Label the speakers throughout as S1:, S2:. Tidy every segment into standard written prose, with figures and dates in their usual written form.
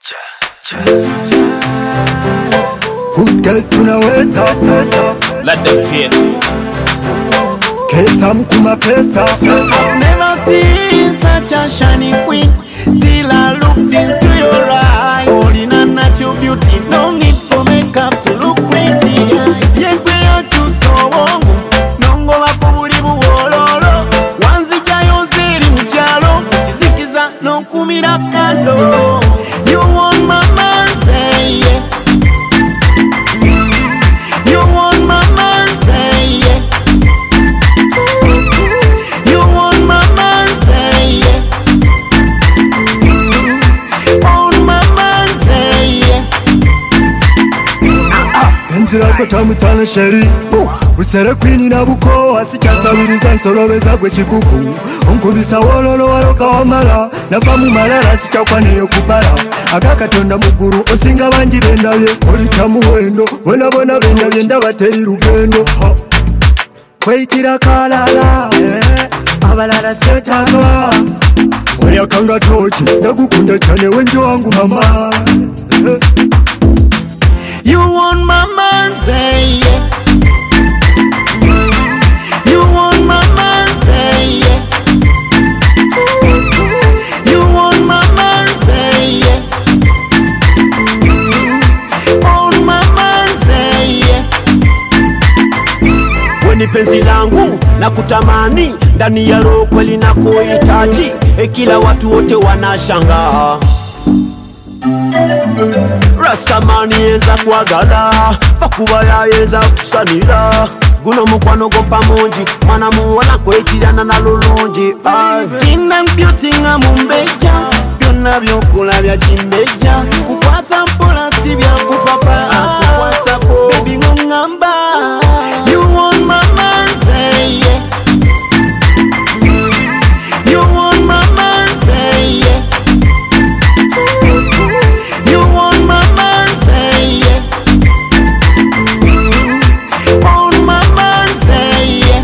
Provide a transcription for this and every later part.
S1: Kutest tunaweza
S2: Let them fear.
S1: Kesa mkuma pesa.
S3: I've never seen such a shiny queen till I looked into your eyes. All in a natural beauty, no need for makeup to look pretty. Yekwe yachu so wongo, nongo wako buli buwololo. Wanzijayo ziri mchalo, chizikiza no kumira kando. You want my man, say yeah. You want my man, say yeah. You want my man, say yeah. On my man, say yeah.
S1: Penzi lako tamu sana sheri Usere kwini na buko Asichasabiriza nsolobeza kwe chikuku Onkubisa wololo waloka wamala Nafamu malala sichakwaneyo kupala Agakatonda muguru osinga banji bendabye Oli chamuwendo Wena bona bendabye ndabateri rugendo Kweitira kalala Abalala setaka Oya kanga tochi Nagukunda chane wenjo wangu mama
S3: You want my man, say yeah. You want my man, say yeah. You want my man, say yeah. On my man, say yeah. Weni penzi langu na kutamani ndani ya roho kweli na kuhitaji kila watu wote wanashangaa Rastamani yenza kwagala Fakuba ya yenza kusanira Guno mukwano gompa monji Mana muwala kwetirana na lulunji Skin and beauty nga mumbeja Byonna byokula bya chimbeja Kukwata mpola si bya kupapa Kukwata po baby ngongamba You want my man, say yeah. You want my man, say yeah. You want my man, say yeah. On my man, say yeah.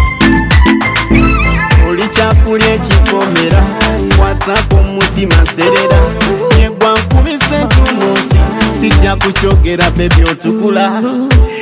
S3: Ulichakulie chikomera Watapo mutima serera Yegwa nkubise tumusi Sitya kuchogera baby otukula